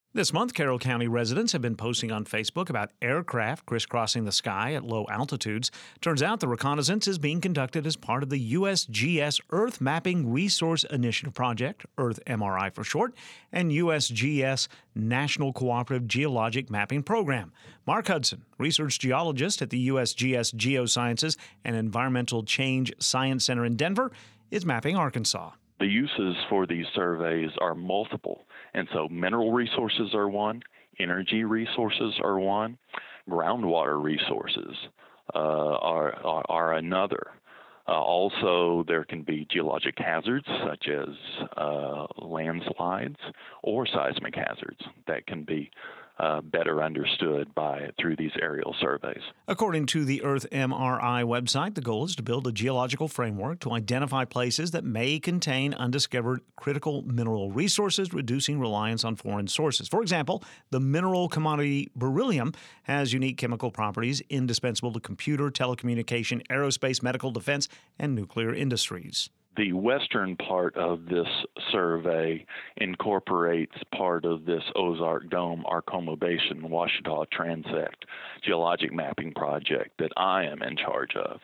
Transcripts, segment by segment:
This month, Carroll County residents have been posting on Facebook about aircraft crisscrossing the sky at low altitudes. Turns out the reconnaissance is being conducted as part of the USGS Earth Mapping Resource Initiative Project, Earth MRI for short, and USGS National Cooperative Geologic Mapping Program. Mark Hudson, research geologist at the USGS Geosciences and Environmental Change Science Center in Denver, is mapping Arkansas. The uses for these surveys are multiple, and so mineral resources are one, energy resources are one, groundwater resources are another. Also, there can be geologic hazards such as landslides or seismic hazards that can be better understood through these aerial surveys. According to the Earth MRI website, the goal is to build a geological framework to identify places that may contain undiscovered critical mineral resources, reducing reliance on foreign sources. For example, the mineral commodity beryllium has unique chemical properties indispensable to computer, telecommunication, aerospace, medical, defense, and nuclear industries. The western part of this survey incorporates part of this Ozark Dome Arkoma Basin Ouachita Transect geologic mapping project that I am in charge of.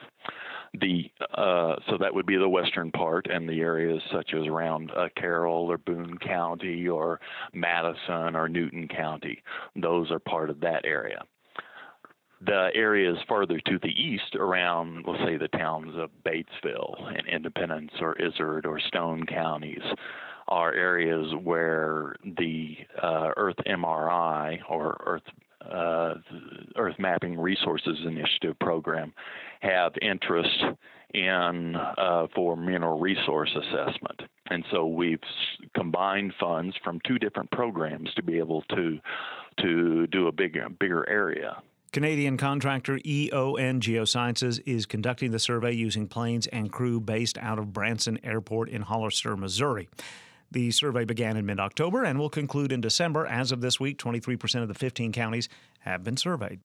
So that would be the western part, and the areas such as around Carroll or Boone County or Madison or Newton County, those are part of that area. The areas farther to the east around, let's say, the towns of Batesville and Independence or Izard or Stone counties are areas where the Earth MRI or Earth Mapping Resources Initiative program have interest in for mineral resource assessment. And so we've combined funds from two different programs to be able to do a bigger area. Canadian contractor EON Geosciences is conducting the survey using planes and crew based out of Branson Airport in Hollister, Missouri. The survey began in mid-October and will conclude in December. As of this week, 23% of the 15 counties have been surveyed.